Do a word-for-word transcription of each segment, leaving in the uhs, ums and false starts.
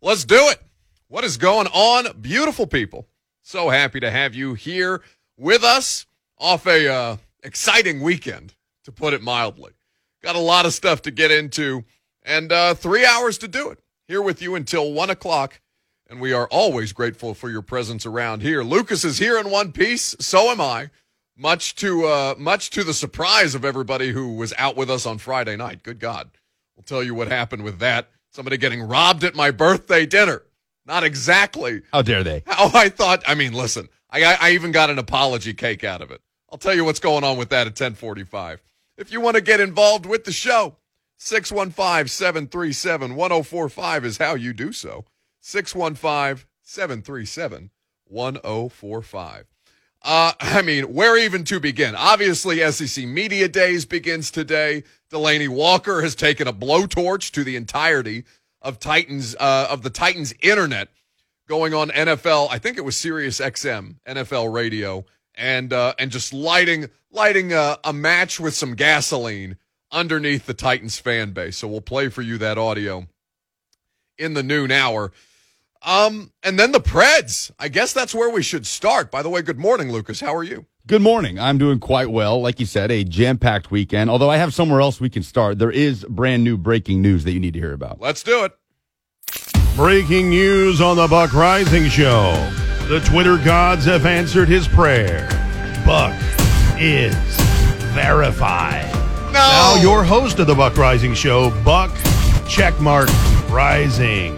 Let's do it. What is going on, beautiful people? So happy to have you here with us off a uh, exciting weekend, to put it mildly. Got a lot of stuff to get into, and uh, three hours to do it. Here with you until one o'clock, and we are always grateful for your presence around here. Lucas is here in one piece. So am I. Much to uh, much to the surprise of everybody who was out with us on Friday night. Good God. We'll tell you what happened with that. Somebody getting robbed at my birthday dinner. Not exactly. How dare they? How I thought. I mean, listen, I, I even got an apology cake out of it. I'll tell you what's going on with that at ten forty-five. If you want to get involved with the show, six one five, seven three seven, one oh four five is how you do so. six one five, seven three seven, one oh four five. Uh, I mean, where even to begin? Obviously, S E C Media Days begins today. Delaney Walker has taken a blowtorch to the entirety of Titans, uh, of the Titans internet, going on N F L. I think it was Sirius X M, N F L radio, and uh, and just lighting lighting a, a match with some gasoline underneath the Titans fan base. So we'll play for you that audio in the noon hour. Um, and then the Preds. I guess that's where we should start. By the way, good morning, Lucas. How are you? Good morning. I'm doing quite well. Like you said, a jam-packed weekend. Although I have somewhere else we can start. There is brand new breaking news that you need to hear about. Let's do it. Breaking news on the Buck Rising Show. The Twitter gods have answered his prayer. Buck is verified. No. Now your host of the Buck Rising Show, Buck Checkmark Rising.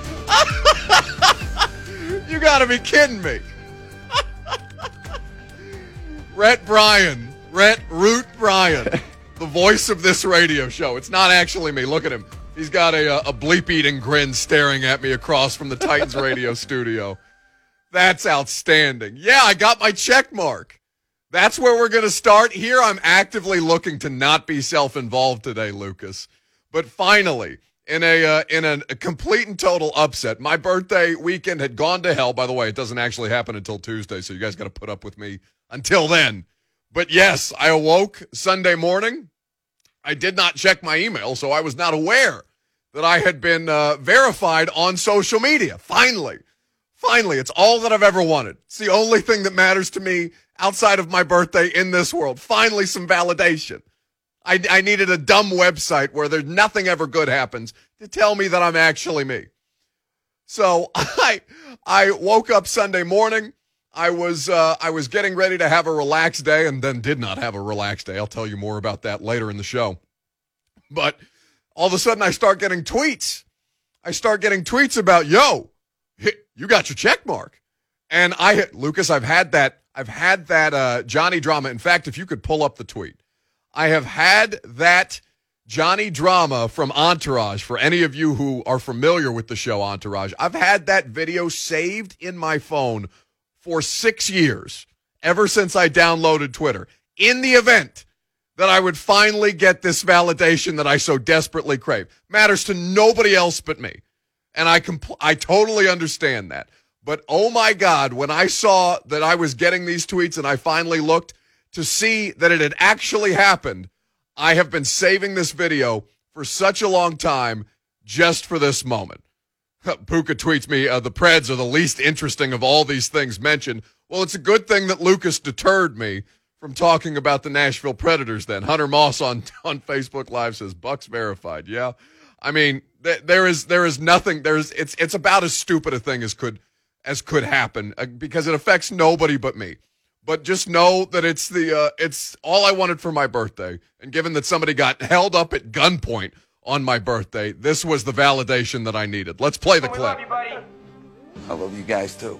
You gotta be kidding me. Rhett Bryan, Rhett Root Bryan, the voice of this radio show. It's not actually me. Look at him. He's got a, a bleep-eating grin staring at me across from the Titans radio studio. That's outstanding. Yeah, I got my check mark. That's where we're going to start. Here I'm actively looking to not be self-involved today, Lucas. But finally, in a uh, in a, a complete and total upset, my birthday weekend had gone to hell. By the way, it doesn't actually happen until Tuesday, so you guys got to put up with me until then. But yes, I awoke Sunday morning. I did not check my email, so I was not aware that I had been uh, verified on social media. Finally. Finally, it's all that I've ever wanted. It's the only thing that matters to me outside of my birthday in this world. Finally, some validation. I, I needed a dumb website where there's nothing ever good happens to tell me that I'm actually me. So I I woke up Sunday morning. I was uh, I was getting ready to have a relaxed day and then did not have a relaxed day. I'll tell you more about that later in the show. But all of a sudden I start getting tweets. I start getting tweets about, yo, you got your check mark. And I, Lucas, I've had that, I've had that uh, Johnny Drama. In fact, if you could pull up the tweet, I have had that Johnny Drama from Entourage. For any of you who are familiar with the show Entourage, I've had that video saved in my phone for six years, ever since I downloaded Twitter, in the event that I would finally get this validation that I so desperately crave. Matters to nobody else but me. And I compl- I totally understand that. But oh my God, when I saw that I was getting these tweets and I finally looked to see that it had actually happened, I have been saving this video for such a long time just for this moment. Puka tweets me, uh, the Preds are the least interesting of all these things mentioned. Well, it's a good thing that Lucas deterred me from talking about the Nashville Predators then. Hunter Moss on, on Facebook Live says, Bucks verified. Yeah. I mean, th- there is there is nothing. There's it's it's about as stupid a thing as could as could happen uh, because it affects nobody but me. But just know that it's the uh, it's all I wanted for my birthday. And given that somebody got held up at gunpoint on my birthday, this was the validation that I needed. Let's play the clip. Love you, buddy. I love you guys too.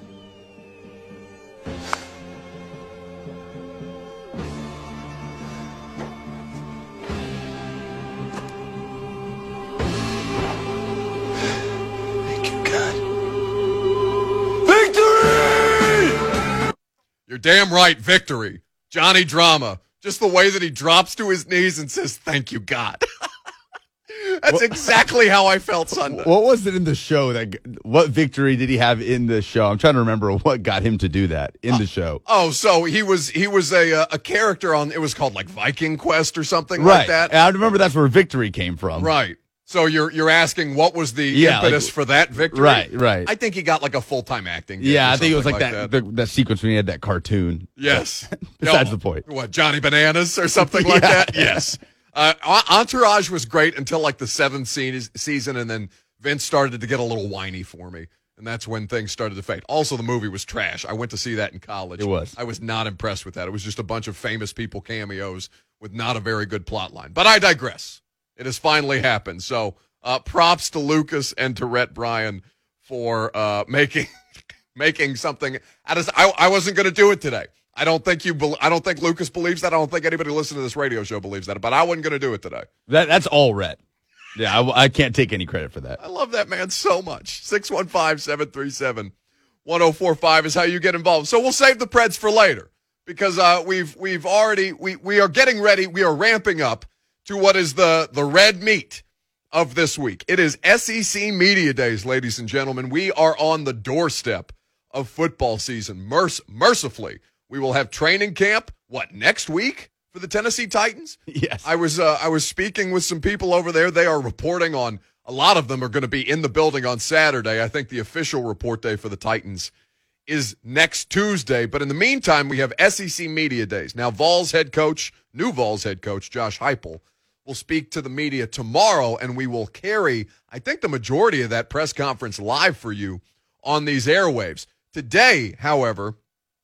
You're damn right, victory. Johnny Drama. Just the way that he drops to his knees and says, thank you, God. That's what, exactly how I felt Sunday. What was it in the show? that? What victory did he have in the show? I'm trying to remember what got him to do that in uh, the show. Oh, so he was he was a a character on, it was called like Viking Quest or something right. like that. And I remember that's where victory came from. Right. So you're you're asking what was the Yeah, impetus like- for that victory? Right, right. I think he got like a full-time acting gig Yeah, or I think it was something like, that, The, that sequence when he had that cartoon. Yes. Besides No, the point. What, Johnny Bananas or something like Yeah. that? Yes. Uh, Entourage was great until like the seventh se- season, and then Vince started to get a little whiny for me. And that's when things started to fade. Also, the movie was trash. I went to see that in college. It was. I was not impressed with that. It was just a bunch of famous people cameos with not a very good plot line. But I digress. It has finally happened. So uh, props to Lucas and to Rhett Bryan for uh, making making something out of. I, I wasn't going to do it today. I don't think you. Be, I don't think Lucas believes that. I don't think anybody listening to this radio show believes that. But I wasn't going to do it today. That That's all Rhett. Yeah, I, I can't take any credit for that. I love that man so much. six one five, seven three seven, one oh four five is how you get involved. So we'll save the Preds for later because uh, we've we've already we we are getting ready. We are ramping up to what is the the red meat of this week. It is S E C Media Days, ladies and gentlemen. We are on the doorstep of football season. Merc- mercifully, we will have training camp. What, next week? For the Tennessee Titans? Yes. I was uh, I was speaking with some people over there. They are reporting on, a lot of them are going to be in the building on Saturday. I think the official report day for the Titans is next Tuesday. But in the meantime, we have S E C Media Days. Now, Vols head coach, new Vols head coach, Josh Heupel, will speak to the media tomorrow, and we will carry, I think, the majority of that press conference live for you on these airwaves. Today, however,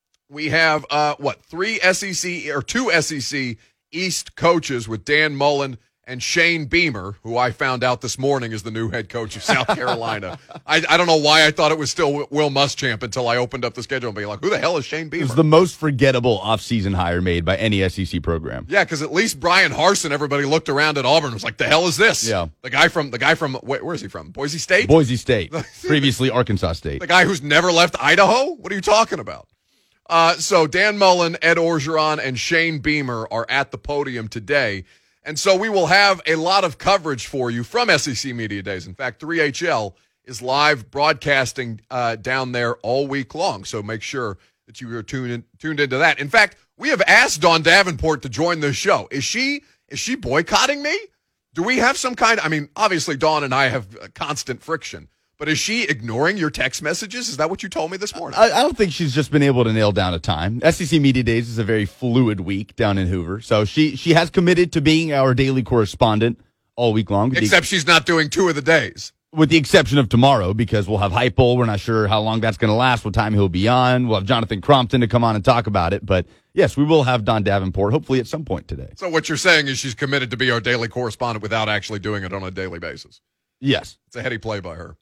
we have, uh, what, three S E C or two S E C East coaches with Dan Mullen and Shane Beamer, who I found out this morning is the new head coach of South Carolina. I, I don't know why I thought it was still Will Muschamp until I opened up the schedule and be like, who the hell is Shane Beamer? It was the most forgettable offseason hire made by any S E C program. Yeah, because at least Brian Harsin, everybody looked around at Auburn and was like, the hell is this? Yeah. The guy from, the guy from, where, where is he from? Boise State? Boise State, previously Arkansas State. The guy who's never left Idaho? What are you talking about? Uh, so Dan Mullen, Ed Orgeron, and Shane Beamer are at the podium today. And so we will have a lot of coverage for you from S E C Media Days. In fact, three H L is live broadcasting uh, down there all week long. So make sure that you are tuned, in, tuned into that. In fact, we have asked Dawn Davenport to join this show. Is she is she boycotting me? Do we have some kind – I mean, obviously Dawn and I have constant friction. But is she ignoring your text messages? Is that what you told me this morning? I, I don't think she's just been able to nail down a time. S E C Media Days is a very fluid week down in Hoover. So she she has committed to being our daily correspondent all week long. with the- Except she's not doing two of the days. With the exception of tomorrow, because we'll have Heupel. We're not sure how long that's going to last, what time he'll be on. We'll have Jonathan Crompton to come on and talk about it. But, yes, we will have Dawn Davenport, hopefully at some point today. So what you're saying is she's committed to be our daily correspondent without actually doing it on a daily basis. Yes. It's a heady play by her.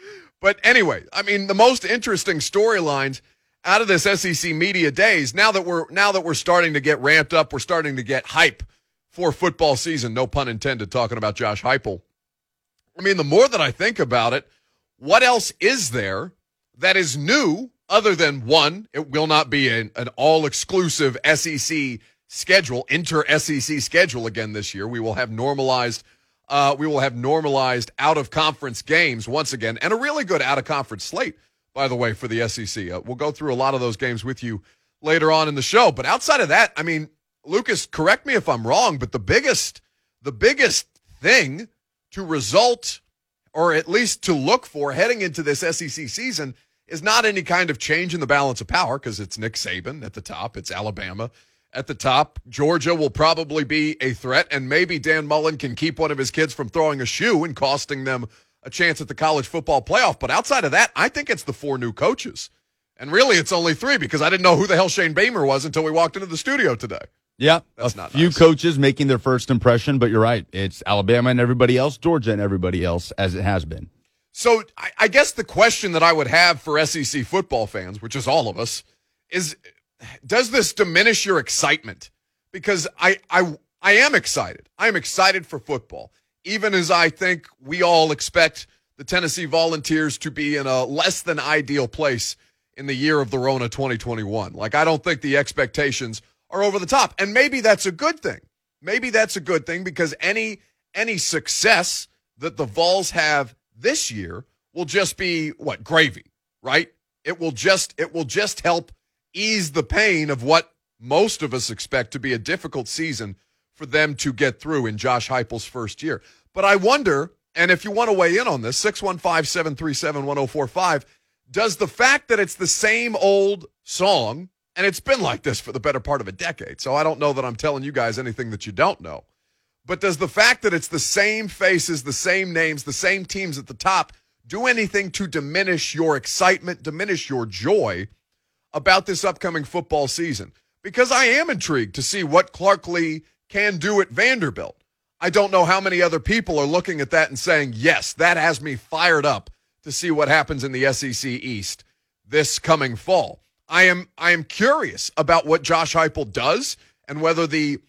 But anyway, I mean, the most interesting storylines out of this S E C Media Days, now that we're now that we're starting to get ramped up, we're starting to get hype for football season, no pun intended, talking about Josh Heupel. I mean, the more that I think about it, what else is there that is new other than, one, it will not be an, an all-exclusive S E C schedule, inter-S E C schedule again this year. We will have normalized Uh, we will have normalized out-of-conference games once again, and a really good out-of-conference slate, by the way, for the S E C. Uh, we'll go through a lot of those games with you later on in the show. But outside of that, I mean, Lucas, correct me if I'm wrong, but the biggest, the biggest thing to result, or at least to look for heading into this S E C season, is not any kind of change in the balance of power, because it's Nick Saban at the top, it's Alabama at the top. Georgia will probably be a threat, and maybe Dan Mullen can keep one of his kids from throwing a shoe and costing them a chance at the college football playoff. But outside of that, I think it's the four new coaches. And really, it's only three, because I didn't know who the hell Shane Beamer was until we walked into the studio today. Yeah, That's a not few nice. coaches making their first impression, but you're right. It's Alabama and everybody else, Georgia and everybody else, as it has been. So I, I guess the question that I would have for S E C football fans, which is all of us, is does this diminish your excitement? Because I, I, I am excited. I am excited for football, even as I think we all expect the Tennessee Volunteers to be in a less than ideal place in the year of the Rona twenty twenty-one. Like, I don't think the expectations are over the top. And maybe that's a good thing. Maybe that's a good thing, because any any success that the Vols have this year will just be, what, gravy, right? It will just it will just help ease the pain of what most of us expect to be a difficult season for them to get through in Josh Heupel's first year. But I wonder, And if you want to weigh in on this, six one five, seven three seven, one oh four five, does the fact that it's the same old song, and it's been like this for the better part of a decade, so I don't know that I'm telling you guys anything that you don't know, but does the fact that it's the same faces, the same names, the same teams at the top do anything to diminish your excitement, diminish your joy about this upcoming football season? Because I am intrigued to see what Clark Lee can do at Vanderbilt. I don't know how many other people are looking at that and saying, yes, that has me fired up to see what happens in the S E C East this coming fall. I am I am curious about what Josh Heupel does and whether the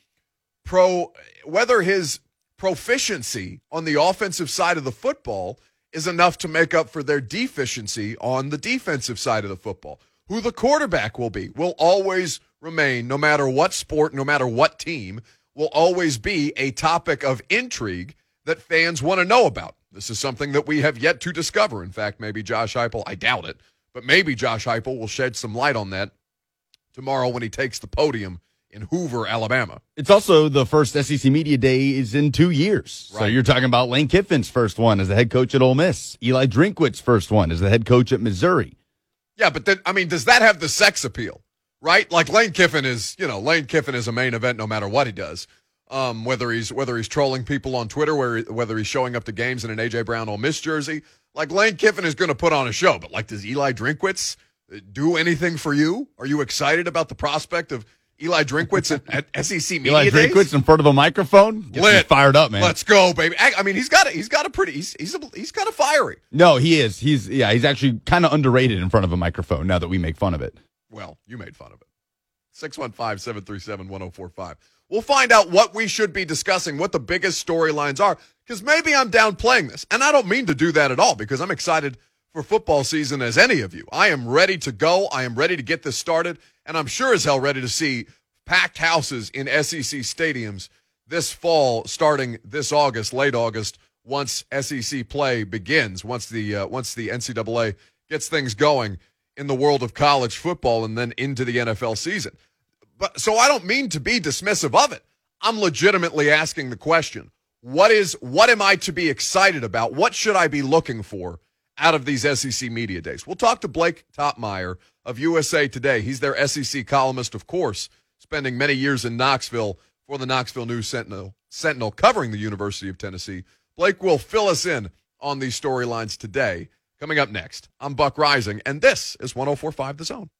pro whether his proficiency on the offensive side of the football is enough to make up for their deficiency on the defensive side of the football. Who the quarterback will be will always remain, no matter what sport, no matter what team, will always be a topic of intrigue that fans want to know about. This is something that we have yet to discover. In fact, maybe Josh Heupel, I doubt it, but maybe Josh Heupel will shed some light on that tomorrow when he takes the podium in Hoover, Alabama. It's also the first S E C Media Day is in two years. Right. So you're talking about Lane Kiffin's first one as the head coach at Ole Miss. Eli Drinkwitz's first one as the head coach at Missouri. Yeah, but then, I mean, does that have the sex appeal, right? Like Lane Kiffin is, you know, Lane Kiffin is a main event no matter what he does. Um, whether he's whether he's trolling people on Twitter, where, whether he's showing up to games in an A J Brown Ole Miss jersey. Like, Lane Kiffin is going to put on a show. But, like, does Eli Drinkwitz do anything for you? Are you excited about the prospect of Eli Drinkwitz at, at S E C Media Eli Days? Drinkwitz in front of a microphone? Gets me Lit. fired up, man. Let's go, baby. I, I mean, he's got a, he's got a pretty, he's he's, a, he's kind of fiery. No, he is. He's yeah, he's actually kind of underrated in front of a microphone now that we make fun of it. Well, you made fun of it. six one five, seven three seven, one oh four five. We'll find out what we should be discussing, what the biggest storylines are, because maybe I'm downplaying this. And I don't mean to do that at all, because I'm excited for football season as any of you. I am ready to go. I am ready to get this started, and I'm sure as hell ready to see packed houses in S E C stadiums this fall, starting this August, late August, once S E C play begins, once the uh, once the N C double A gets things going in the world of college football and then into the N F L season. But so I don't mean to be dismissive of it. I'm legitimately asking the question, what is what am I to be excited about? What should I be looking for out of these S E C Media Days? We'll talk to Blake Topmeyer of U S A Today. He's their S E C columnist, of course, spending many years in Knoxville for the Knoxville News Sentinel, Sentinel covering the University of Tennessee. Blake will fill us in on these storylines today. Coming up next, I'm Buck Rising, and this is one oh four point five The Zone.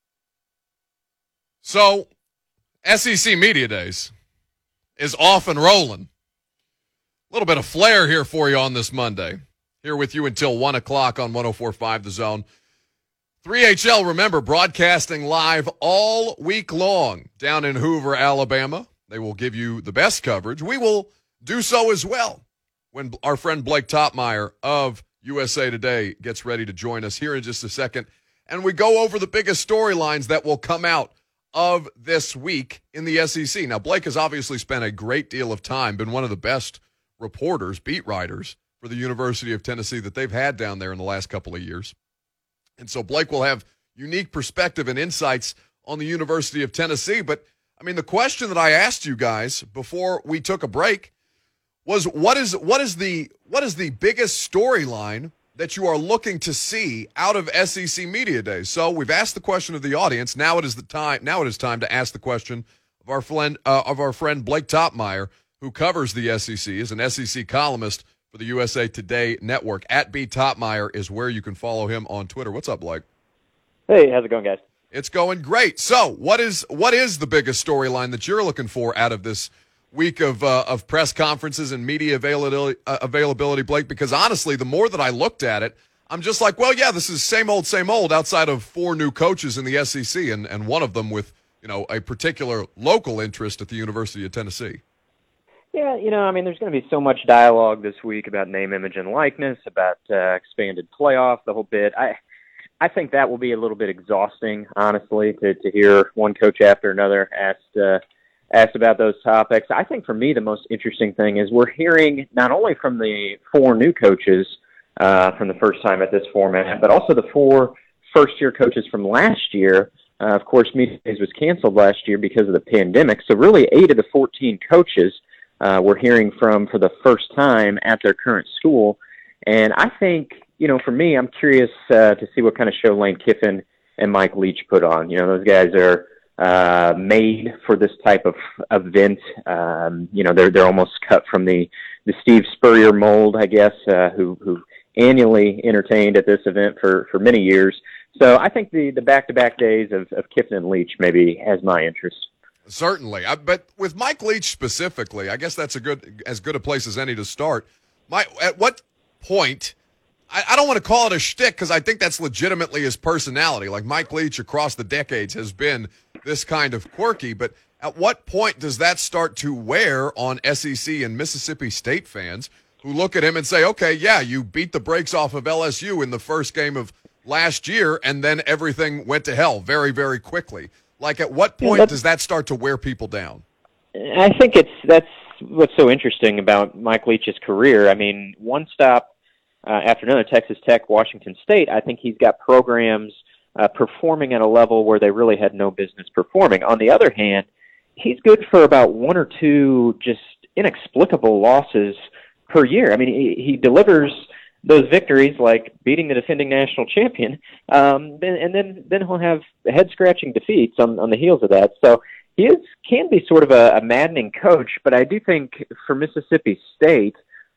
So, S E C Media Days is off and rolling. A little bit of flair here for you on this Monday. Here with you until one o'clock on one oh four point five The Zone. three H L, remember, broadcasting live all week long down in Hoover, Alabama. They will give you the best coverage. We will do so as well when our friend Blake Topmeyer of U S A Today gets ready to join us here in just a second. And we go over the biggest storylines that will come out of this week in the S E C. Now, Blake has obviously spent a great deal of time, been one of the best reporters, beat writers for the University of Tennessee that they've had down there in the last couple of years. And so Blake will have unique perspective and insights on the University of Tennessee. But, I mean, the question that I asked you guys before we took a break was what is what is the what is the biggest storyline that you are looking to see out of S E C Media Days? So we've asked the question of the audience. Now it is the time. Now it is time to ask the question of our friend uh, of our friend Blake Topmeyer, who covers the S E C, is an S E C columnist for the U S A Today network. At B Topmeyer is where you can follow him on Twitter. What's up, Blake? Hey, how's it going, guys? It's going great. So, what is what is the biggest storyline that you're looking for out of this week of uh, of press conferences and media availability, uh, availability, Blake? Because honestly, the more that I looked at it, I'm just like, well, yeah, this is same old, same old. Outside of four new coaches in the S E C, and and one of them with you know a particular local interest at the University of Tennessee. Yeah, you know, I mean, there's going to be so much dialogue this week about name, image, and likeness, about uh, expanded playoff, the whole bit. I I think that will be a little bit exhausting, honestly, to, to hear one coach after another asked uh, asked about those topics. I think for me the most interesting thing is we're hearing not only from the four new coaches uh, from the first time at this format, but also the four first-year coaches from last year. Uh, of course, Media Days was canceled last year because of the pandemic, so really eight of the fourteen coaches uh, we're hearing from for the first time at their current school. And I think, you know, for me, I'm curious uh, to see what kind of show Lane Kiffin and Mike Leach put on. You know, those guys are uh, made for this type of event. Um, you know, they're they're almost cut from the, the Steve Spurrier mold, I guess, uh, who who annually entertained at this event for, for many years. So I think the, the back-to-back days of, of Kiffin and Leach maybe has my interest. Certainly. I, but with Mike Leach specifically, I guess that's a good as good a place as any to start. My, at what point, I, I don't want to call it a shtick because I think that's legitimately his personality. Like Mike Leach across the decades has been this kind of quirky, but at what point does that start to wear on S E C and Mississippi State fans who look at him and say, okay, yeah, you beat the brakes off of L S U in the first game of last year, and then everything went to hell very, very quickly. Like, at what point yeah, does that start to wear people down? I think it's that's what's so interesting about Mike Leach's career. I mean, one stop uh, after another, Texas Tech, Washington State, I think he's got programs uh, performing at a level where they really had no business performing. On the other hand, he's good for about one or two just inexplicable losses per year. I mean, he, he delivers those victories, like beating the defending national champion, um, and then then he'll have head-scratching defeats on, on the heels of that. So he is can be sort of a, a maddening coach, but I do think for Mississippi State,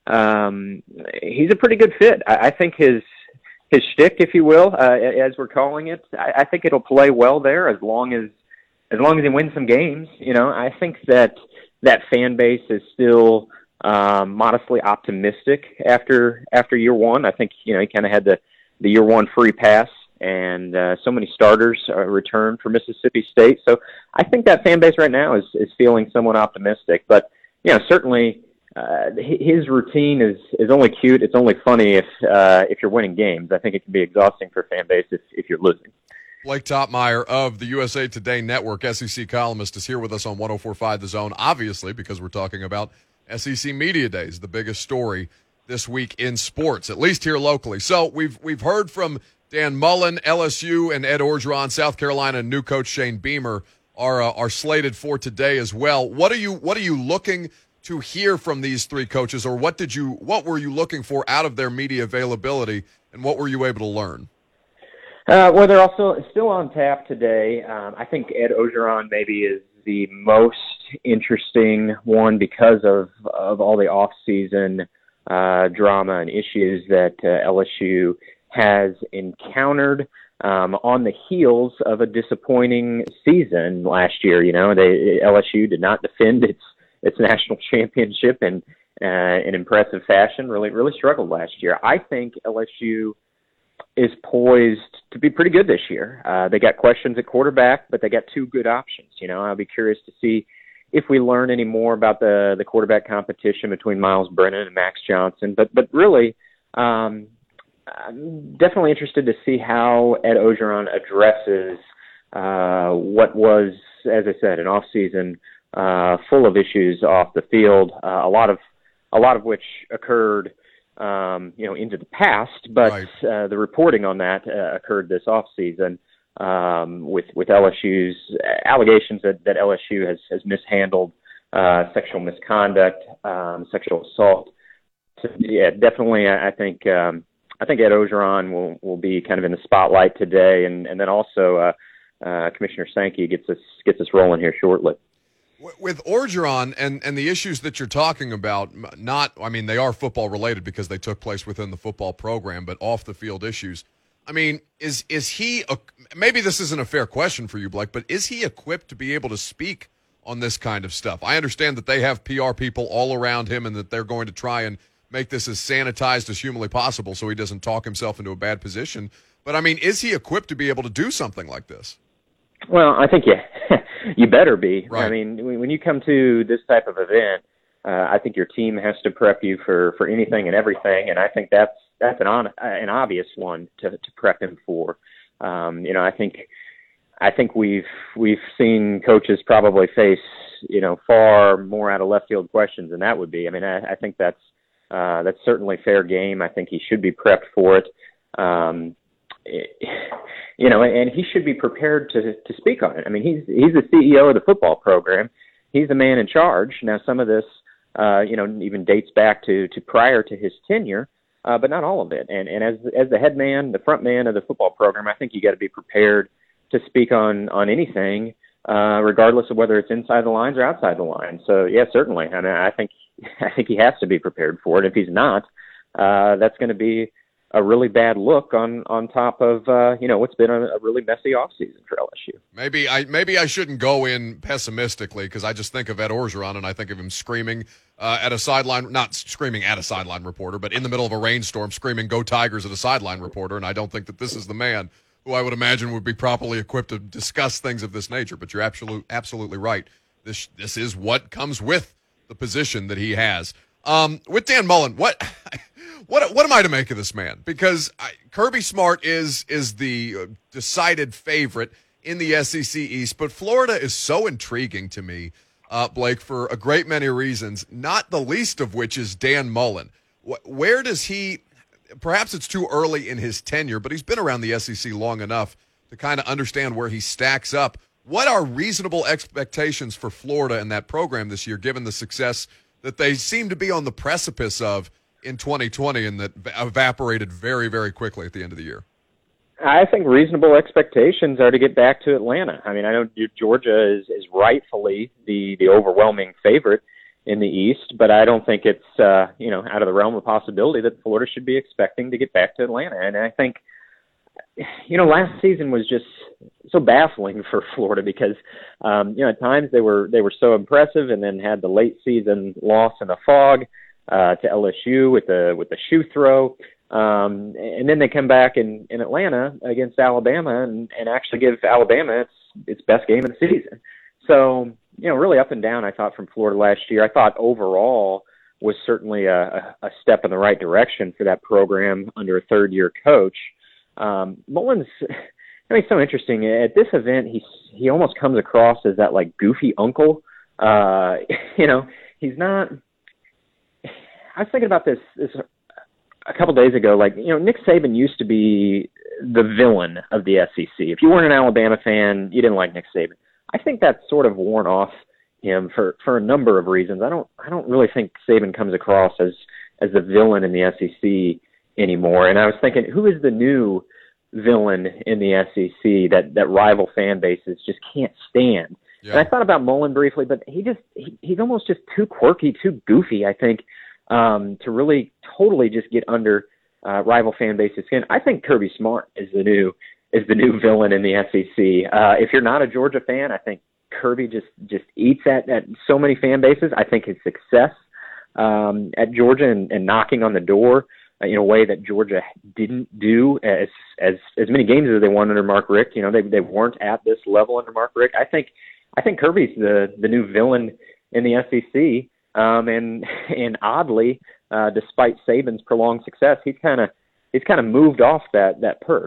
um, he's a pretty good fit. I, I think his his shtick, if you will, uh, as we're calling it, I, I think it'll play well there as long as as long as he wins some games. You know, I think that that fan base is still Um, modestly optimistic after after year one. I think you know he kind of had the, the year one free pass, and uh, so many starters uh, returned for Mississippi State. So I think that fan base right now is is feeling somewhat optimistic. But you know certainly uh, his routine is is only cute. It's only funny if uh, if you're winning games. I think it can be exhausting for a fan base if if you're losing. Blake Topmeyer of the U S A Today Network, S E C columnist, is here with us on one oh four point five The Zone. Obviously, because we're talking about S E C Media Days, the biggest story this week in sports, at least here locally. So we've we've heard from Dan Mullen, L S U, and Ed Orgeron. South Carolina and new coach Shane Beamer are uh, are slated for today as well. What are you what are you looking to hear from these three coaches, or what did you what were you looking for out of their media availability, and what were you able to learn? Uh, well, they're also still on tap today. Um, I think Ed Orgeron maybe is the most interesting one because of, of all the off-season uh, drama and issues that uh, L S U has encountered um, on the heels of a disappointing season last year. You know, they, L S U did not defend its its national championship in uh, in impressive fashion. Really, really struggled last year. I think L S U is poised to be pretty good this year. Uh, they got questions at quarterback, but they got two good options. You know, I'll be curious to see if we learn any more about the, the quarterback competition between Miles Brennan and Max Johnson. But but really, um, I'm definitely interested to see how Ed Orgeron addresses uh, what was, as I said, an off-season uh, full of issues off the field. Uh, a lot of a lot of which occurred Um, you know, into the past, but right. uh, the reporting on that uh, occurred this off season um, with with L S U's allegations that, that L S U has has mishandled uh, sexual misconduct, um, sexual assault. So, yeah, definitely, I, I think um, I think Ed Orgeron will will be kind of in the spotlight today, and and then also uh, uh, Commissioner Sankey gets us gets us rolling here shortly. With Orgeron and, and the issues that you're talking about, not, I mean, they are football related because they took place within the football program, but off the field issues. I mean, is is he, a, maybe this isn't a fair question for you, Blake, but is he equipped to be able to speak on this kind of stuff? I understand that they have P R people all around him and that they're going to try and make this as sanitized as humanly possible so he doesn't talk himself into a bad position. But, I mean, is he equipped to be able to do something like this? Well, I think you you better be. Right. I mean, when you come to this type of event, uh, I think your team has to prep you for, for anything and everything, and I think that's that's an on, an obvious one to, to prep him for. Um, you know, I think I think we've we've seen coaches probably face you know far more out of left field questions than that would be. I mean, I, I think that's uh, that's certainly fair game. I think he should be prepped for it. Um, You know, and he should be prepared to to speak on it. I mean, he's he's the C E O of the football program. He's the man in charge. Now, some of this uh, you know, even dates back to, to prior to his tenure, uh, but not all of it. And, and as, as the head man, the front man of the football program, I think you got to be prepared to speak on, on anything, uh, regardless of whether it's inside the lines or outside the lines. So yeah, certainly. I mean, I think, I think he has to be prepared for it. If he's not, uh, that's going to be a really bad look on, on top of, uh, you know, what's been a, a really messy offseason for L S U. Maybe I maybe I shouldn't go in pessimistically because I just think of Ed Orgeron and I think of him screaming uh, at a sideline, not screaming at a sideline reporter, but in the middle of a rainstorm screaming "Go Tigers" at a sideline reporter. And I don't think that this is the man who I would imagine would be properly equipped to discuss things of this nature. But you're absolute, absolutely right. This this is what comes with the position that he has. Um, with Dan Mullen, what what what am I to make of this man? Because I, Kirby Smart is is the decided favorite in the S E C East, but Florida is so intriguing to me, uh, Blake, for a great many reasons, not the least of which is Dan Mullen. Where does he – perhaps it's too early in his tenure, but he's been around the S E C long enough to kind of understand where he stacks up. What are reasonable expectations for Florida in that program this year, given the success that they seem to be on the precipice of in twenty twenty and that evaporated very, very quickly at the end of the year? I think reasonable expectations are to get back to Atlanta. I mean, I know Georgia is, is rightfully the, the overwhelming favorite in the East, but I don't think it's, uh, you know, out of the realm of possibility that Florida should be expecting to get back to Atlanta. And I think, you know, last season was just so baffling for Florida because, um, you know, at times they were, they were so impressive and then had the late season loss in the fog, uh, to L S U with the, with the shoe throw. Um, and then they come back in, in Atlanta against Alabama and, and actually give Alabama its, its best game of the season. So, you know, really up and down, I thought, from Florida last year. I thought overall was certainly a, a step in the right direction for that program under a third-year coach. Um, Mullen's, I mean, it's so interesting. At this event, he, he almost comes across as that, like, goofy uncle. Uh, you know, he's not – I was thinking about this, this – a couple days ago, like, you know, Nick Saban used to be the villain of the S E C. If you weren't an Alabama fan, you didn't like Nick Saban. I think that's sort of worn off him for, for a number of reasons. I don't I don't really think Saban comes across as as the villain in the S E C anymore. And I was thinking, who is the new villain in the S E C that, that rival fan bases just can't stand? Yeah. And I thought about Mullen briefly, but he just he, he's almost just too quirky, too goofy, I think, um, to really totally just get under uh, rival fan base's skin. I think Kirby Smart is the new is the new villain in the S E C. Uh, if you're not a Georgia fan, I think Kirby just, just eats at, at so many fan bases. I think his success um, at Georgia and, and knocking on the door uh, in a way that Georgia didn't do as as as many games as they won under Mark Richt. You know, they they weren't at this level under Mark Richt. I think I think Kirby's the the new villain in the S E C. Um, and and oddly, uh, despite Saban's prolonged success, he's kind of he's kind of moved off that that perch.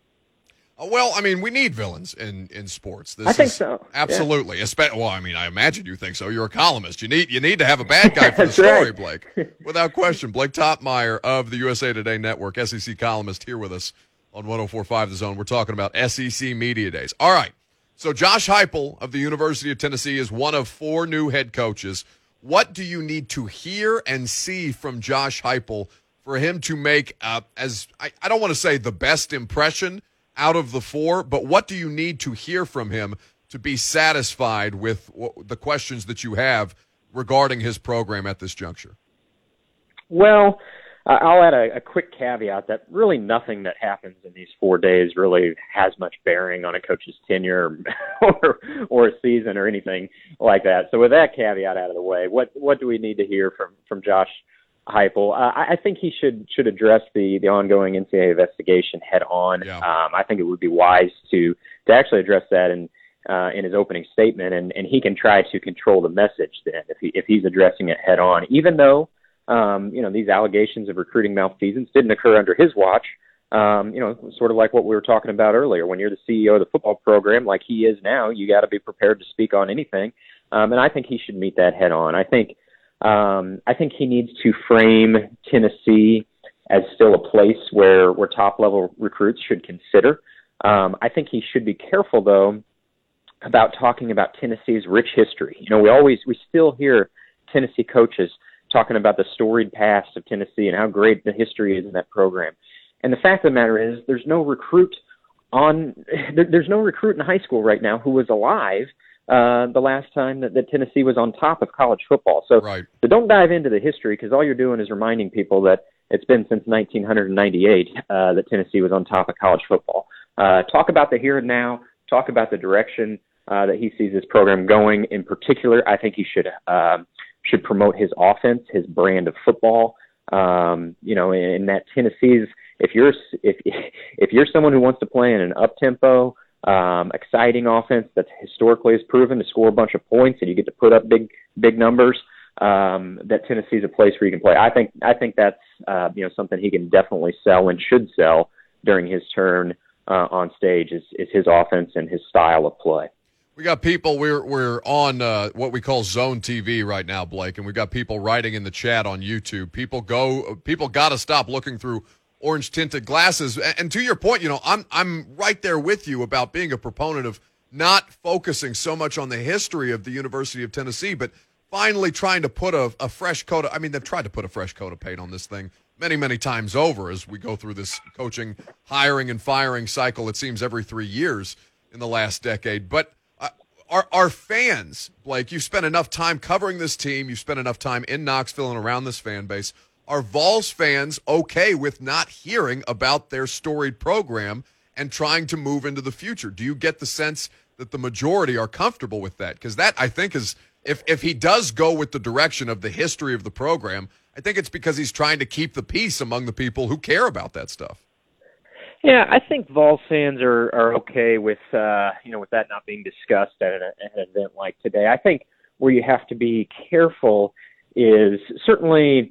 Uh, well, I mean, we need villains in, in sports. This I think is, so. Absolutely. Yeah. Espe- well, I mean, I imagine you think so. You're a columnist. You need you need to have a bad guy for the story, right. Blake. Without question. Blake Topmeyer of the U S A Today Network, S E C columnist, here with us on one oh four point five The Zone. We're talking about S E C Media Days. All right. So Josh Heupel of the University of Tennessee is one of four new head coaches. What do you need to hear and see from Josh Heupel for him to make, uh, as I, I don't want to say the best impression out of the four, but what do you need to hear from him to be satisfied with what, the questions that you have regarding his program at this juncture? Well, uh, I'll add a, a quick caveat that really nothing that happens in these four days really has much bearing on a coach's tenure or or a season or anything like that. So with that caveat out of the way, what what do we need to hear from from Josh Heupel? Uh, I, I think he should should address the the ongoing N C double A investigation head on. Yeah. Um, I think it would be wise to to actually address that in uh, in his opening statement, and, and he can try to control the message then if he if he's addressing it head on, even though. Um, you know, these allegations of recruiting malfeasance didn't occur under his watch. Um, you know, sort of like what we were talking about earlier. When you're the C E O of the football program, like he is now, you got to be prepared to speak on anything. Um, and I think he should meet that head on. I think, um, I think he needs to frame Tennessee as still a place where, where top level recruits should consider. Um, I think he should be careful though about talking about Tennessee's rich history. You know, we always, we still hear Tennessee coaches talking about the storied past of Tennessee and how great the history is in that program. And the fact of the matter is there's no recruit on there, there's no recruit in high school right now who was alive uh, the last time that, that Tennessee was on top of college football. So, right. so don't dive into the history, because all you're doing is reminding people that it's been since nineteen ninety-eight uh, that Tennessee was on top of college football. Uh, talk about the here and now. Talk about the direction uh, that he sees this program going. In particular, I think he should uh, should promote his offense, his brand of football. Um, you know, in that Tennessee's, if you're if if you're someone who wants to play in an up tempo, um, exciting offense that historically has proven to score a bunch of points and you get to put up big big numbers, um, that Tennessee's a place where you can play. I think I think that's uh, you know something he can definitely sell and should sell during his turn uh, on stage is, is his offense and his style of play. We got people, we're we're on uh, what we call Zone T V right now, Blake, and we've got people writing in the chat on YouTube. People go, people got to stop looking through orange-tinted glasses. And to your point, you know, I'm I'm right there with you about being a proponent of not focusing so much on the history of the University of Tennessee, but finally trying to put a, a fresh coat of, I mean, they've tried to put a fresh coat of paint on this thing many, many times over as we go through this coaching, hiring, and firing cycle, it seems, every three years in the last decade. But Our, our fans, Blake, you've spent enough time covering this team. You've spent enough time in Knoxville and around this fan base. Are Vols fans okay with not hearing about their storied program and trying to move into the future? Do you get the sense that the majority are comfortable with that? Because that, I think, is if, if he does go with the direction of the history of the program, I think it's because he's trying to keep the peace among the people who care about that stuff. Yeah, I think Vols fans are, are okay with uh, you know with that not being discussed at an, at an event like today. I think where you have to be careful is certainly,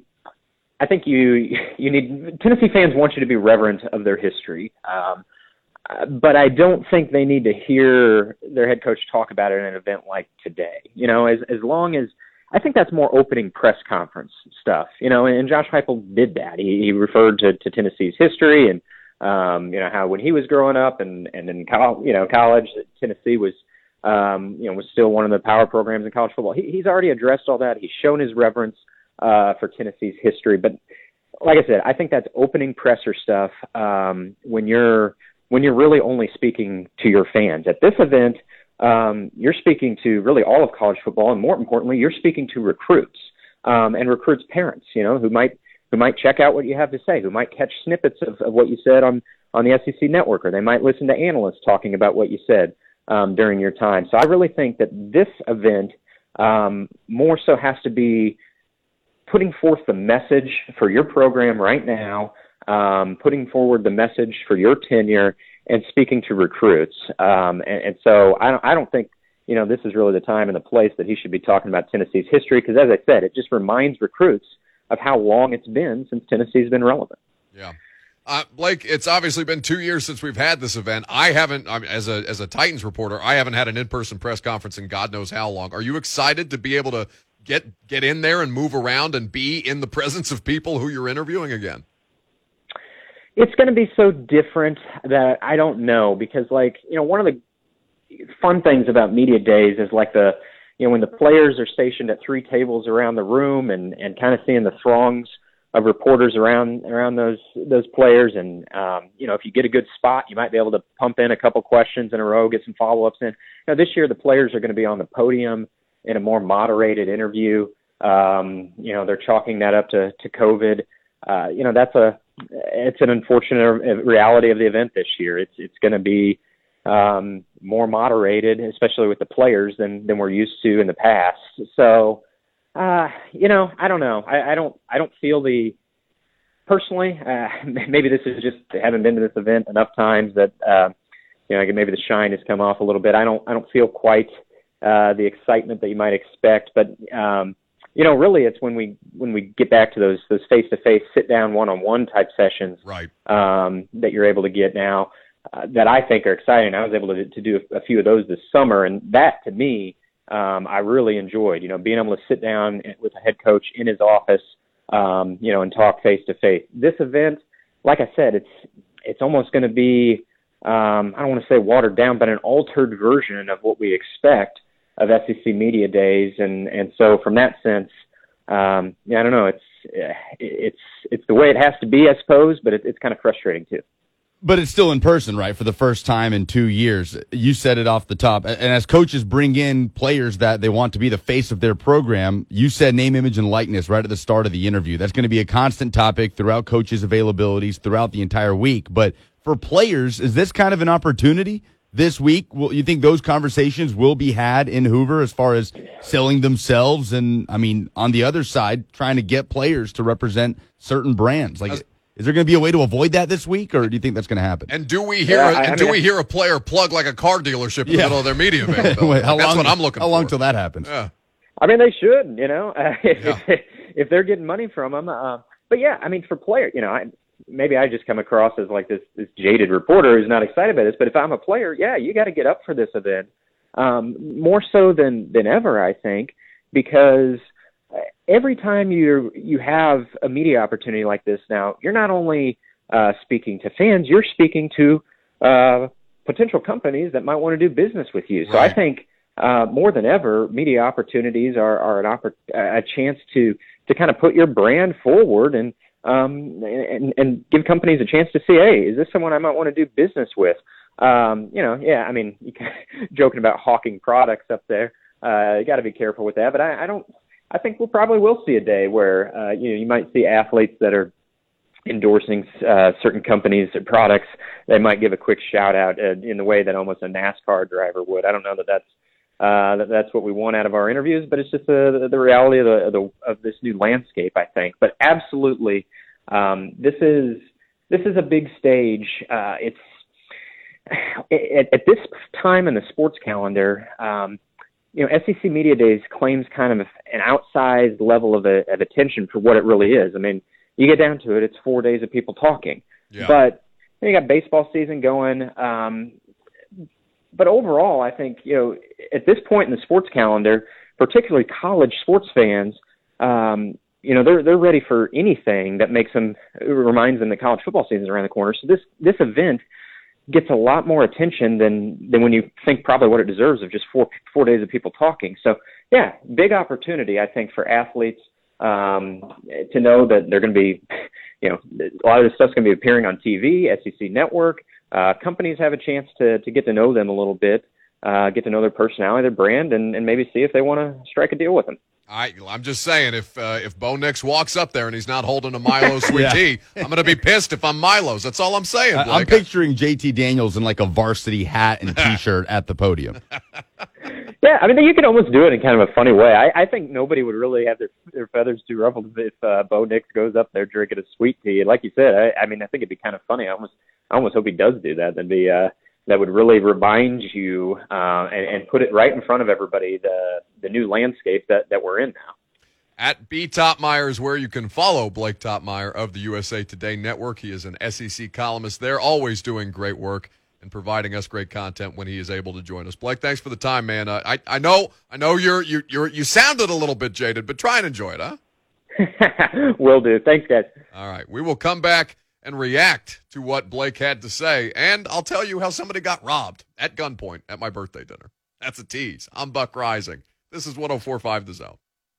I think you you need Tennessee fans want you to be reverent of their history, um, uh, but I don't think they need to hear their head coach talk about it at an event like today. You know, as as long as I think that's more opening press conference stuff. You know, and Josh Heupel did that. He, he referred to, to Tennessee's history and. Um, you know, how when he was growing up and, and in college, you know, college, Tennessee was, um, you know, was still one of the power programs in college football. He, he's already addressed all that. He's shown his reverence uh, for Tennessee's history. But like I said, I think that's opening presser stuff um, when you're when you're really only speaking to your fans. At this event, um, you're speaking to really all of college football, and more importantly, you're speaking to recruits um, and recruits' parents, you know, who might who might check out what you have to say, who might catch snippets of, of what you said on, on the S E C network, or they might listen to analysts talking about what you said um, during your time. So I really think that this event um, more so has to be putting forth the message for your program right now, um, putting forward the message for your tenure, and speaking to recruits. Um, and, and so I don't, I don't think, you know, this is really the time and the place that he should be talking about Tennessee's history, because as I said, it just reminds recruits of how long it's been since Tennessee's been relevant. Yeah. Uh, Blake, it's obviously been two years since we've had this event. I haven't, I mean, as a as a Titans reporter, I haven't had an in-person press conference in God knows how long. Are you excited to be able to get get in there and move around and be in the presence of people who you're interviewing again? It's going to be so different that I don't know, because, like, you know, one of the fun things about media days is like the, you know, when the players are stationed at three tables around the room and, and kind of seeing the throngs of reporters around around those those players. And, um, you know, if you get a good spot, you might be able to pump in a couple questions in a row, get some follow-ups in. Now, this year the players are going to be on the podium in a more moderated interview. Um, you know, they're chalking that up to, to COVID. Uh, you know, that's a it's an unfortunate reality of the event this year. It's it's going to be Um, more moderated, especially with the players, than than we're used to in the past. So, uh, you know, I don't know. I, I don't. I don't feel the personally. Uh, maybe this is just I haven't been to this event enough times that uh, you know maybe the shine has come off a little bit. I don't. I don't feel quite uh, the excitement that you might expect. But um, you know, really, it's when we when we get back to those those face to face, sit down, one on one type sessions, right? Um, that you're able to get now. Uh, that I think are exciting. I was able to, to do a, a few of those this summer, and that, to me, um, I really enjoyed. You know, being able to sit down with a head coach in his office, um, you know, and talk face to face. This event, like I said, it's it's almost going to be, um, I don't want to say watered down, but an altered version of what we expect of S E C Media Days, and and so from that sense, um, yeah, I don't know. It's it's it's the way it has to be, I suppose, but it, it's kind of frustrating too. But it's still in person, right? For the first time in two years. You said it off the top. And as coaches bring in players that they want to be the face of their program, you said name, image, and likeness right at the start of the interview. That's going to be a constant topic throughout coaches' availabilities throughout the entire week. But for players, is this kind of an opportunity this week? Will you think those conversations will be had in Hoover as far as selling themselves? And, I mean, on the other side, trying to get players to represent certain brands. Like, is there going to be a way to avoid that this week, or do you think that's going to happen? And do we hear? Yeah, a, I- and I do mean, we hear a player plug like a car dealership in Yeah. the middle of their media availability? Wait, how That's long, what I'm looking How for. long till that happens? Yeah. I mean, they should, you know, uh, if, Yeah. if they're getting money from them. Uh, but yeah, I mean, for players, you know, I, maybe I just come across as like this, this jaded reporter who's not excited by this. But if I'm a player, yeah, you got to get up for this event, um, more so than than ever, I think, because every time you you have a media opportunity like this now, you're not only uh, speaking to fans, you're speaking to uh, potential companies that might want to do business with you. So Right. I think uh, more than ever, media opportunities are, are an oppor- a chance to to kind of put your brand forward and um, and and give companies a chance to see, hey, is this someone I might want to do business with? Um, you know, yeah, I mean, you can, joking about hawking products up there, uh, you got to be careful with that. But I, I don't. I think we'll probably will see a day where uh, you know you might see athletes that are endorsing uh, certain companies or products. They might give a quick shout out uh, in the way that almost a NASCAR driver would. I don't know that that's uh, that that's what we want out of our interviews, but it's just the the reality of the, of, the, of this new landscape, I think. But absolutely, um, this is this is a big stage. Uh, it's at, at this time in the sports calendar. Um, You know, S E C Media Days claims kind of an outsized level of, a, of attention for what it really is. I mean, you get down to it, it's four days of people talking. Yeah. But you, know, you got baseball season going. Um, but overall, I think, you know, at this point in the sports calendar, particularly college sports fans, um, you know, they're they're ready for anything that makes them, it reminds them that college football season is around the corner. So this this event gets a lot more attention than than when you think probably what it deserves of just four four days of people talking. So yeah, big opportunity I think for athletes um, to know that they're going to be, you know, a lot of this stuff's going to be appearing on T V, S E C Network. Uh, companies have a chance to to get to know them a little bit, uh, get to know their personality, their brand, and, and maybe see if they want to strike a deal with them. I, I'm just saying, if uh, if Bo Nix walks up there and he's not holding a Milo Sweet Yeah. Tea, I'm going to be pissed if I'm Milo's. That's all I'm saying, I- Blake. I'm picturing J T Daniels in like a varsity hat and T-shirt at the podium. Yeah, I mean, you can almost do it in kind of a funny way. I, I think nobody would really have their their feathers too ruffled if uh, Bo Nix goes up there drinking a sweet tea. And like you said, I, I mean, I think it'd be kind of funny. I almost, I almost hope he does do that. That'd be, uh, that would really remind you uh, and, and put it right in front of everybody the the new landscape that, that we're in now. At B. Topmeyer is where you can follow Blake Topmeyer of the U S A Today Network. He is an S E C columnist there, always doing great work and providing us great content when he is able to join us. Blake, thanks for the time, man. Uh, I I know I know you're you you're you sounded a little bit jaded, but try and enjoy it, huh? Will do. Thanks, guys. All right, we will come back and react to what Blake had to say, and I'll tell you how somebody got robbed at gunpoint at my birthday dinner. That's a tease. I'm Buck Rising. This is one oh four point five The Zone.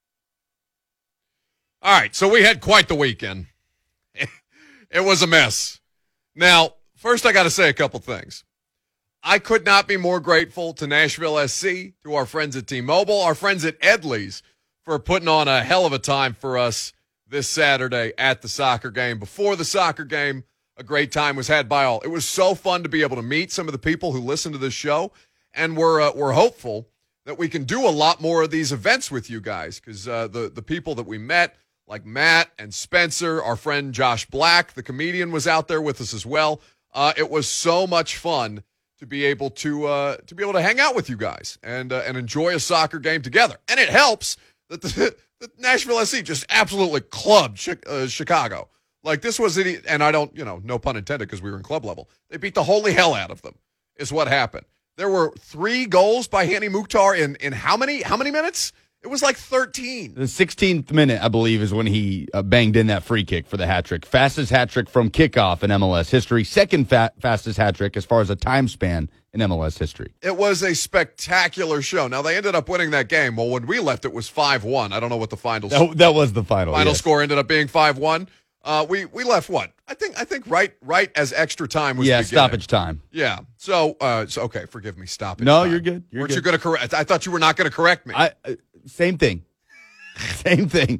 All right, so we had quite the weekend. It was a mess. Now, first I got to say a couple things. I could not be more grateful to Nashville S C, to our friends at T-Mobile, our friends at Edley's for putting on a hell of a time for us this Saturday at the soccer game. Before the soccer game, a great time was had by all. It was so fun to be able to meet some of the people who listen to this show, and we're uh, we're hopeful that we can do a lot more of these events with you guys because uh, the, the people that we met, like Matt and Spencer, our friend Josh Black, the comedian, was out there with us as well. Uh, it was so much fun to be able to uh, to be able to hang out with you guys and uh, and enjoy a soccer game together. And it helps that the, the Nashville S C just absolutely clubbed Chi- uh, Chicago. Like this was it, and I don't, you know, no pun intended because we were in club level. They beat the holy hell out of them. Is what happened. There were three goals by Hani Mukhtar in in how many how many minutes? It was like thirteen. The sixteenth minute, I believe, is when he uh, banged in that free kick for the hat trick. Fastest hat trick from kickoff in M L S history. Second fa- fastest hat trick as far as a time span in M L S history. It was a spectacular show. Now, they ended up winning that game. Well, when we left, it was five one. I don't know what the final That, that was the final. final yes. score ended up being five one. Uh, we we left what? I think I think right right as extra time was Yeah, beginning. stoppage time. Yeah. So uh, so okay, forgive me. Stoppage. No, time. you're good. You're Weren't good. you going to correct? I thought you were not going to correct me. I uh, same thing. Same thing.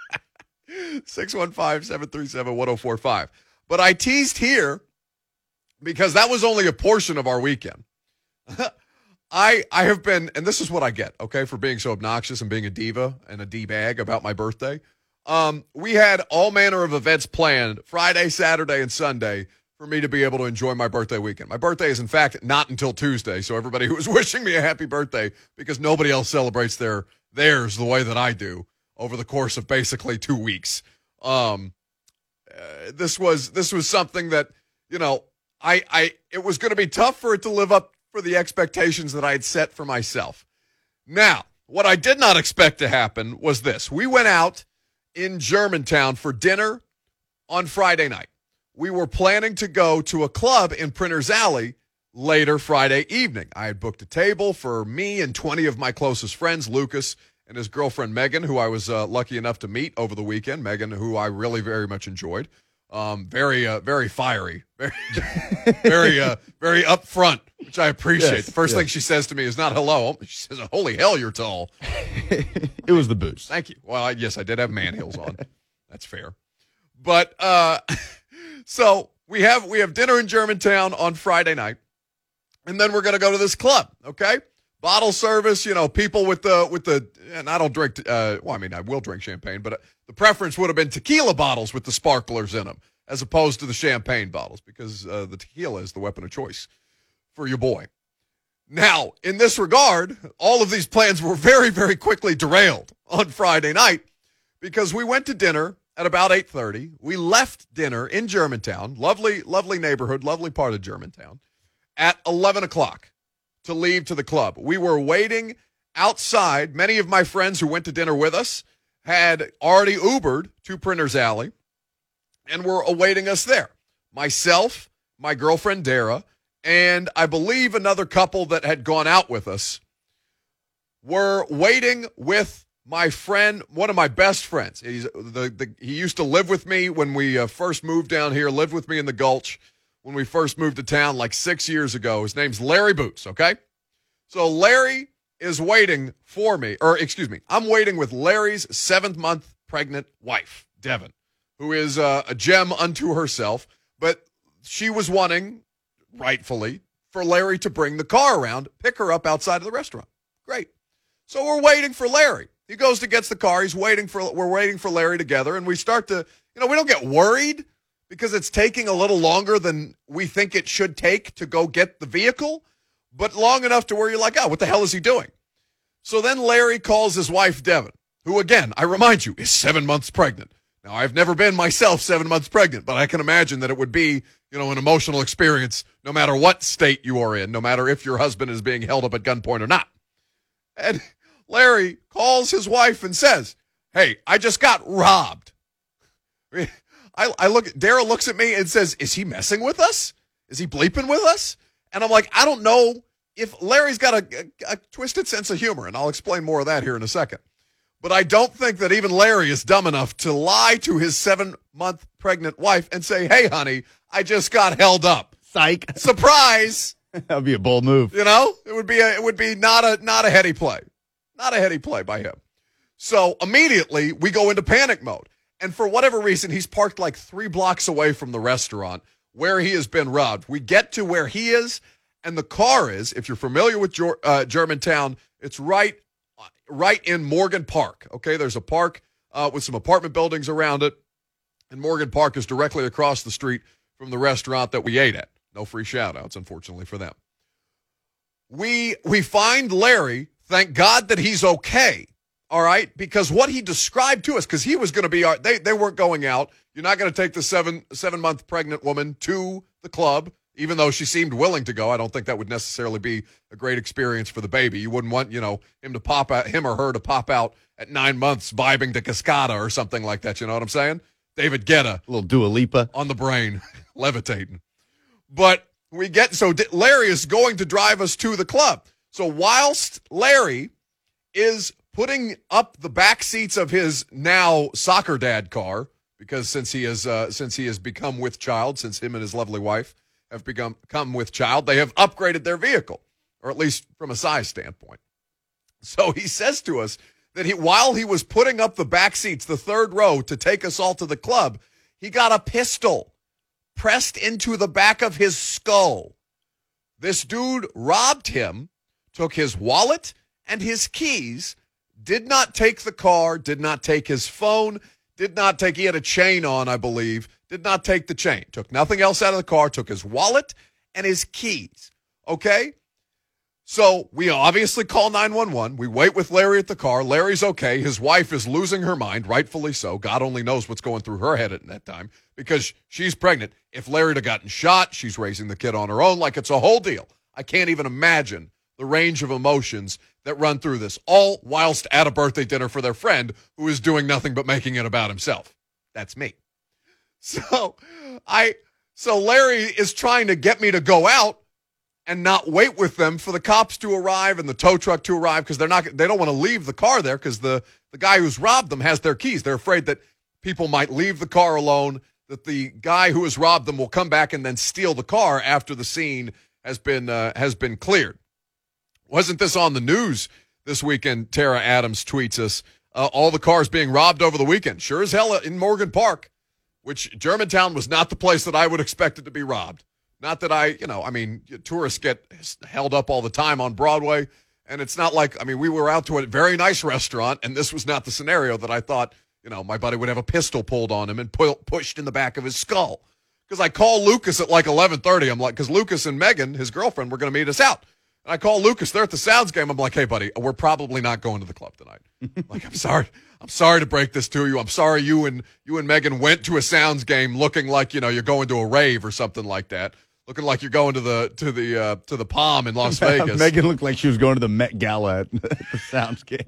six one five, seven three seven, one oh four five. But I teased here because that was only a portion of our weekend. I I have been, and this is what I get, okay, for being so obnoxious and being a diva and a D-bag about my birthday. Um, we had all manner of events planned Friday, Saturday, and Sunday for me to be able to enjoy my birthday weekend. My birthday is, in fact, not until Tuesday, so everybody who is wishing me a happy birthday, because nobody else celebrates their theirs the way that I do over the course of basically two weeks. Um, uh, this was this was something that, you know, I I it was going to be tough for it to live up for the expectations that I had set for myself. Now, what I did not expect to happen was this. We went out in Germantown for dinner on Friday night. We were planning to go to a club in Printers Alley later Friday evening. I had booked a table for me and twenty of my closest friends, Lucas and his girlfriend Megan, who I was uh, lucky enough to meet over the weekend. Megan, who I really very much enjoyed. Um, very, uh, very fiery, very, very, uh, very upfront, which I appreciate. Yes, the first yes. thing she says to me is not hello. She says, "Holy hell, you're tall." It was the boost. Thank you. Well, I, yes, I did have man heels on. That's fair. But uh, so we have we have dinner in Germantown on Friday night, and then we're going to go to this club. Okay, bottle service. You know, people with the with the. And I don't drink. Uh, well, I mean, I will drink champagne, but uh, the preference would have been tequila bottles with the sparklers in them, as opposed to the champagne bottles, because uh, the tequila is the weapon of choice for your boy. Now, in this regard, all of these plans were very, very quickly derailed on Friday night because we went to dinner at about eight thirty. We left dinner in Germantown, lovely, lovely neighborhood, lovely part of Germantown, at eleven o'clock to leave to the club. We were waiting outside. Many of my friends who went to dinner with us had already Ubered to Printers Alley and were awaiting us there. Myself, my girlfriend Dara, and I believe another couple that had gone out with us were waiting with my friend, one of my best friends. He's the, the he used to live with me when we uh, first moved down here, lived with me in the Gulch when we first moved to town like six years ago. His name's Larry Boots, okay? So Larry is waiting for me, or excuse me, I'm waiting with Larry's seventh-month pregnant wife, Devin, who is uh, a gem unto herself, but she was wanting, rightfully, for Larry to bring the car around, pick her up outside of the restaurant. Great. So we're waiting for Larry. He goes to gets the car. He's waiting for, we're waiting for Larry together, and we start to, you know, we don't get worried because it's taking a little longer than we think it should take to go get the vehicle, but long enough to where you're like, oh, what the hell is he doing? So then Larry calls his wife, Devin, who, again, I remind you, is seven months pregnant. Now, I've never been myself seven months pregnant, but I can imagine that it would be, you know, an emotional experience no matter what state you are in, no matter if your husband is being held up at gunpoint or not. And Larry calls his wife and says, hey, I just got robbed. I, I look at, Dara looks at me and says, is he messing with us? Is he bleeping with us? And I'm like, I don't know if Larry's got a, a, a twisted sense of humor, and I'll explain more of that here in a second. But I don't think that even Larry is dumb enough to lie to his seven-month pregnant wife and say, hey, honey, I just got held up. Psych. Surprise. That would be a bold move. You know, it would be a, it would be not a not a heady play. Not a heady play by him. So immediately we go into panic mode. And for whatever reason, he's parked like three blocks away from the restaurant where he has been robbed. We get to where he is, and the car is, if you're familiar with uh, Germantown, it's right right in Morgan Park. Okay, there's a park uh, with some apartment buildings around it, and Morgan Park is directly across the street from the restaurant that we ate at. No free shout-outs, unfortunately, for them. We we find Larry. Thank God that he's okay, all right? Because what he described to us, because he was going to be, our, they, they weren't going out. You're not going to take the seven, seven-month pregnant woman to the club Even though she seemed willing to go, I don't think that would necessarily be a great experience for the baby. You wouldn't want, you know, him to pop out, him or her to pop out at nine months vibing to Cascada or something like that. You know what I'm saying? David Guetta. A little Dua Lipa. On the brain, levitating. But we get, so Larry is going to drive us to the club. So whilst Larry is putting up the back seats of his now soccer dad car, because since he is, uh, since he has become with child, since him and his lovely wife have become come with child, they have upgraded their vehicle, or at least from a size standpoint. So he says to us that he, while he was putting up the back seats, the third row, to take us all to the club, he got a pistol pressed into the back of his skull. This dude robbed him, took his wallet and his keys, did not take the car, did not take his phone, did not take, he had a chain on, I believe, did not take the chain, took nothing else out of the car, took his wallet and his keys, okay? So we obviously call nine one one. We wait with Larry at the car. Larry's okay. His wife is losing her mind, rightfully so. God only knows what's going through her head at that time because she's pregnant. If Larry had gotten shot, she's raising the kid on her own like it's a whole deal. I can't even imagine the range of emotions that run through this, all whilst at a birthday dinner for their friend who is doing nothing but making it about himself. That's me. So I, so Larry is trying to get me to go out and not wait with them for the cops to arrive and the tow truck to arrive because they're not, they don't want to leave the car there because the, the guy who's robbed them has their keys. They're afraid that people might leave the car alone, that the guy who has robbed them will come back and then steal the car after the scene has been, uh, has been cleared. Wasn't this on the news this weekend? Tara Adams tweets us, uh, all the cars being robbed over the weekend. Sure as hell in Morgan Park, which Germantown was not the place that I would expect it to be robbed. Not that I, you know, I mean, tourists get held up all the time on Broadway, and it's not like, I mean, we were out to a very nice restaurant, and this was not the scenario that I thought, you know, my buddy would have a pistol pulled on him and pu- pushed in the back of his skull. Because I call Lucas at like eleven thirty. I'm like, because Lucas and Megan, his girlfriend, were going to meet us out. And I call Lucas. They're at the Sounds game. I'm like, hey, buddy, we're probably not going to the club tonight. Like, I'm sorry. I'm sorry to break this to you. I'm sorry you and you and Megan went to a Sounds game looking like, you know, you're going to a rave or something like that. Looking like you're going to the to the uh, to the Palm in Las Vegas. Megan looked like she was going to the Met Gala at the Sounds game.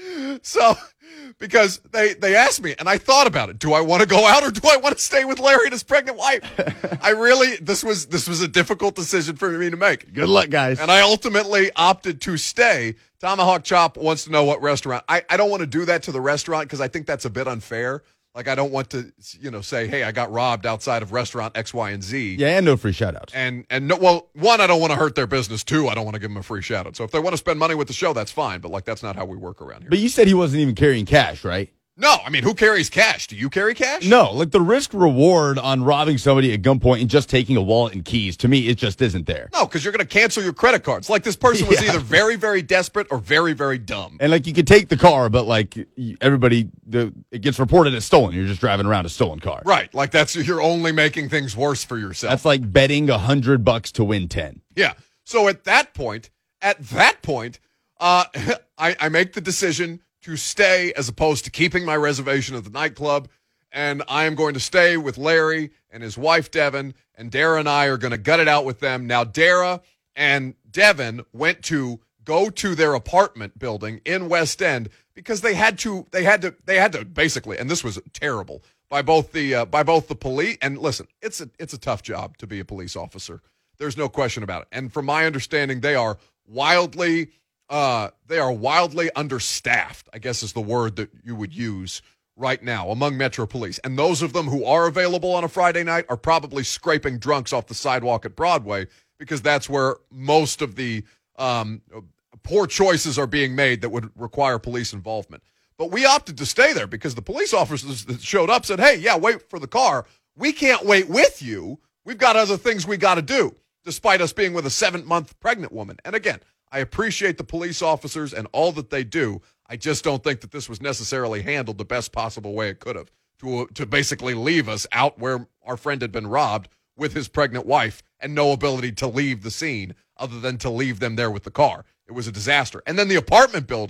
So, because they, they asked me, and I thought about it. Do I want to go out or do I want to stay with Larry and his pregnant wife? I really, this was this was a difficult decision for me to make. Good luck, guys. And I ultimately opted to stay. Tomahawk Chop wants to know what restaurant. I, I don't want to do that to the restaurant because I think that's a bit unfair. Like, I don't want to, you know, say, hey, I got robbed outside of restaurant X, Y, and Z. Yeah, and no free shout-outs. And, and no, well, one, I don't want to hurt their business. Two, I don't want to give them a free shout-out. So if they want to spend money with the show, that's fine. But, like, that's not how we work around here. But you said he wasn't even carrying cash, right? No, I mean, who carries cash? Do you carry cash? No, like the risk reward on robbing somebody at gunpoint and just taking a wallet and keys, to me, it just isn't there. No, because you're going to cancel your credit cards. Like, this person was Yeah. either very, very desperate or very, very dumb. And like you could take the car, but like everybody, the it gets reported as stolen. You're just driving around a stolen car. Right. Like, that's, you're only making things worse for yourself. That's like betting a hundred bucks to win ten. Yeah. So at that point, at that point, uh, I, I make the decision to stay as opposed to keeping my reservation at the nightclub. And I am going to stay with Larry and his wife, Devin, and Dara and I are going to gut it out with them. Now, Dara and Devin went to go to their apartment building in West End because they had to, they had to, they had to basically, and this was terrible by both the, uh, by both the police. And listen, it's a, it's a tough job to be a police officer. There's no question about it. And from my understanding, they are wildly, uh, they are wildly understaffed, I guess is the word that you would use right now among Metro Police. And those of them who are available on a Friday night are probably scraping drunks off the sidewalk at Broadway because that's where most of the um, poor choices are being made that would require police involvement. But we opted to stay there because the police officers that showed up said, hey, yeah, wait for the car. We can't wait with you. We've got other things we got to do, despite us being with a seven-month pregnant woman. And again, I appreciate the police officers and all that they do. I just don't think that this was necessarily handled the best possible way it could have to, uh, to basically leave us out where our friend had been robbed with his pregnant wife and no ability to leave the scene other than to leave them there with the car. It was a disaster. And then the apartment building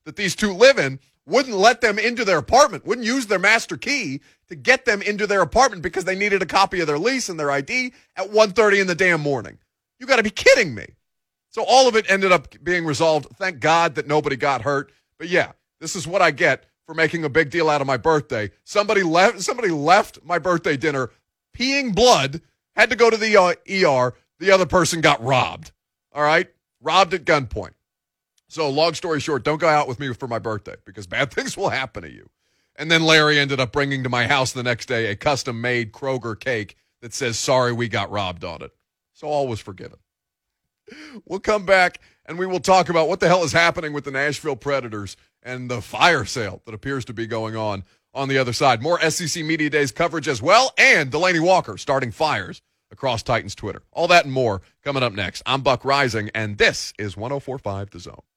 that these two live in wouldn't let them into their apartment, wouldn't use their master key to get them into their apartment because they needed a copy of their lease and their I D at one thirty in the damn morning. You got to be kidding me. So all of it ended up being resolved. Thank God that nobody got hurt. But yeah, this is what I get for making a big deal out of my birthday. Somebody left somebody left my birthday dinner peeing blood, had to go to the uh, E R. The other person got robbed. All right? Robbed at gunpoint. So long story short, don't go out with me for my birthday because bad things will happen to you. And then Larry ended up bringing to my house the next day a custom-made Kroger cake that says, sorry, we got robbed on it. So all was forgiven. We'll come back and we will talk about what the hell is happening with the Nashville Predators and the fire sale that appears to be going on on the other side. More S E C Media Days coverage as well, and Delaney Walker starting fires across Titans Twitter. All that and more coming up next. I'm Buck Rising, and this is one oh four point five The Zone.